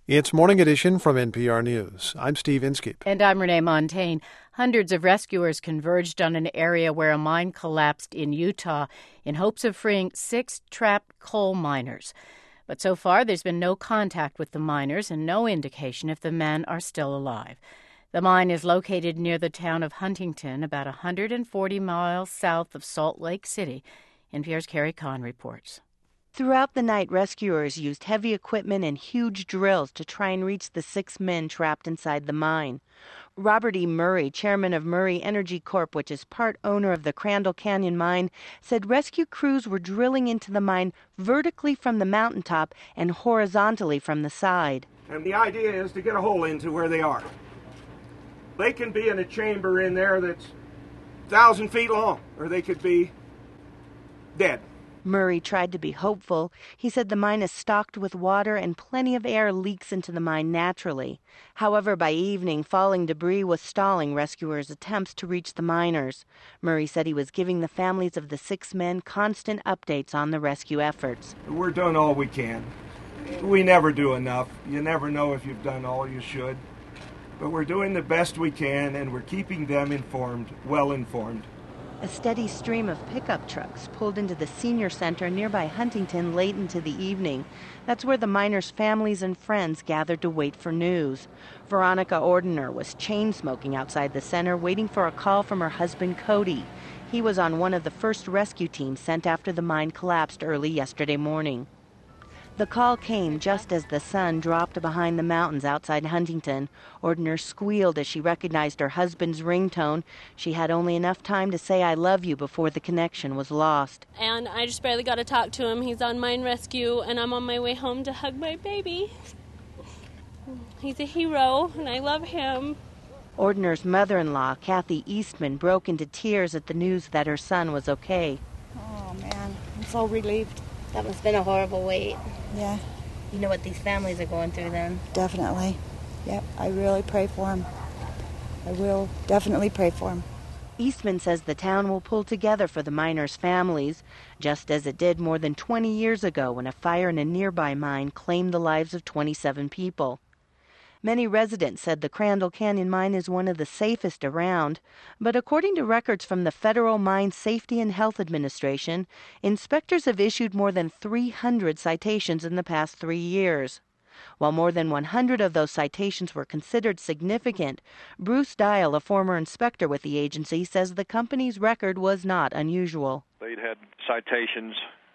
It's Morning Edition from NPR News. I'm Steve Inskeep. And I'm Renee Montaigne. Hundreds of rescuers converged on an area where a mine collapsed in Utah in hopes of freeing 6 trapped coal miners. But so far, there's been no contact with the miners and no indication if the men are still alive. The mine is located near the town of Huntington, about 140 miles south of Salt Lake City. NPR's Carrie Kahn reports. Throughout the night, rescuers used heavy equipment and huge drills to try and reach the 6 men trapped inside the mine. Robert E. Murray, chairman of Murray Energy Corp., which is part owner of the Crandall Canyon mine, said rescue crews were drilling into the mine vertically from the mountaintop and horizontally from the side. And the idea is to get a hole into where they are. They can be in a chamber in there that's 1,000 feet long, or they could be dead. Murray tried to be hopeful. He said the mine is stocked with water and plenty of air leaks into the mine naturally. However, by evening, falling debris was stalling rescuers' attempts to reach the miners. Murray said he was giving the families of the 6 men constant updates on the rescue efforts. We're doing all we can. We never do enough. You never know if you've done all you should. But we're doing the best we can, and we're keeping them informed, well informed. A steady stream of pickup trucks pulled into the senior center nearby Huntington late into the evening. That's where the miners' families and friends gathered to wait for news. Veronica Ordiner was chain smoking outside the center, waiting for a call from her husband, Cody. He was on one of the first rescue teams sent after the mine collapsed early yesterday morning. The call came just as the sun dropped behind the mountains outside Huntington. Ordiner squealed as she recognized her husband's ringtone. She had only enough time to say, "I love you," before the connection was lost. And I just barely got to talk to him. He's on mine rescue, and I'm on my way home to hug my baby. He's a hero, and I love him. Ordiner's mother-in-law, Kathy Eastman, broke into tears at the news that her son was okay. Oh, man, I'm so relieved. That must have been a horrible wait. Yeah. You know what these families are going through then. Definitely. Yep, I really pray for him. I will definitely pray for him. Eastman says the town will pull together for the miners' families, just as it did more than 20 years ago when a fire in a nearby mine claimed the lives of 27 people. Many residents said the Crandall Canyon mine is one of the safest around, but according to records from the Federal Mine Safety and Health Administration, inspectors have issued more than 300 citations in the past 3 years. While more than 100 of those citations were considered significant, Bruce Dial, a former inspector with the agency, says the company's record was not unusual. They'd had citations,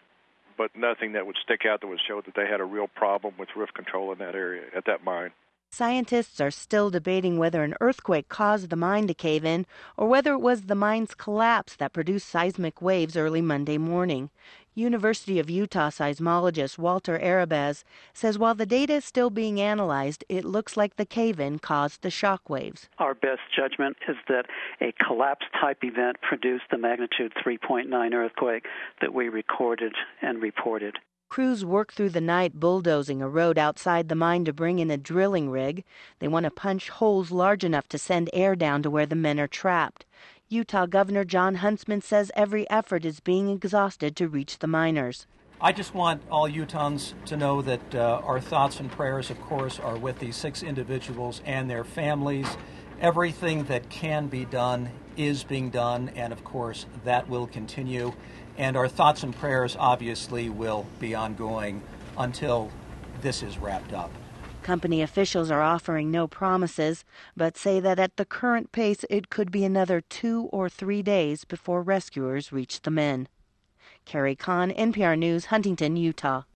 but nothing that would stick out that would show that they had a real problem with roof control in that area, at that mine. Scientists are still debating whether an earthquake caused the mine to cave in or whether it was the mine's collapse that produced seismic waves early Monday morning. University of Utah seismologist Walter Arabez says while the data is still being analyzed, it looks like the cave-in caused the shock waves. Our best judgment is that a collapse-type event produced the magnitude 3.9 earthquake that we recorded and reported. Crews work through the night bulldozing a road outside the mine to bring in a drilling rig. They want to punch holes large enough to send air down to where the men are trapped. Utah Governor Jon Huntsman says every effort is being exhausted to reach the miners. I just want all Utahns to know that our thoughts and prayers, of course, are with these 6 individuals and their families. Everything that can be done is being done, and of course that will continue. And our thoughts and prayers obviously will be ongoing until this is wrapped up. Company officials are offering no promises, but say that at the current pace it could be another 2 or 3 days before rescuers reach the men. Carrie Kahn, NPR News, Huntington, Utah.